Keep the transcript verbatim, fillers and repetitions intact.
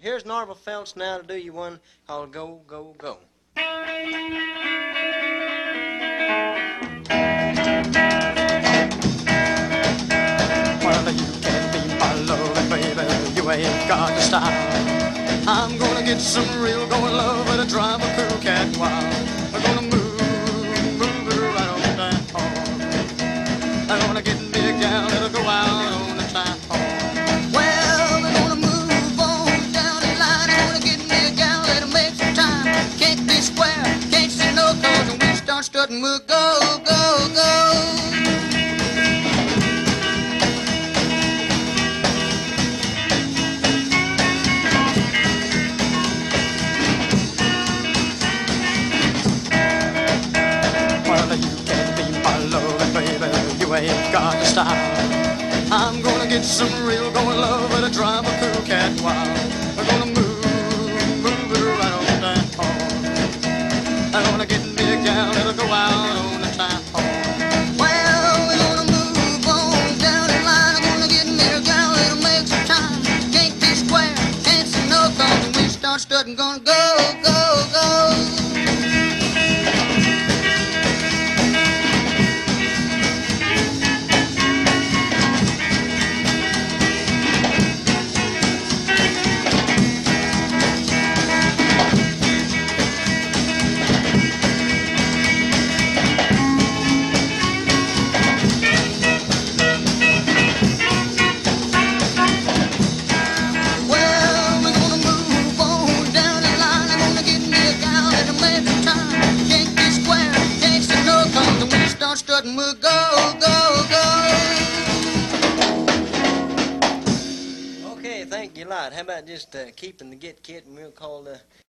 Here's Narvel Felts now to do you one called Go, Go, Go. Well, you can't be my loving baby, you ain't got the style. I'm gonna get some real going love and drive a cool cat wild. I'm gonna move, move it right on down. I'm gonna get me a gal that'll go out on the town. Well, I'm gonna move on down the line. I'm gonna get me a gal that'll make some time. Can't be square, can't say no, cause when we start strutting, we'll go, go, go. You ain't got the style. I'm gonna get some real going love and drive a cool cat wild. I'm gonna move, move it right on down. I'm gonna get me a gal that'll go out on the town. Well, we're gonna move on down the line. I'm gonna get me a gal that'll make some time. Can't be square, can't say no, cause when we start strutting, gonna go, go, go. Strutting, we'll go, go, go. Okay, thank you a lot. How about just uh, keeping the Get Kit and we'll call the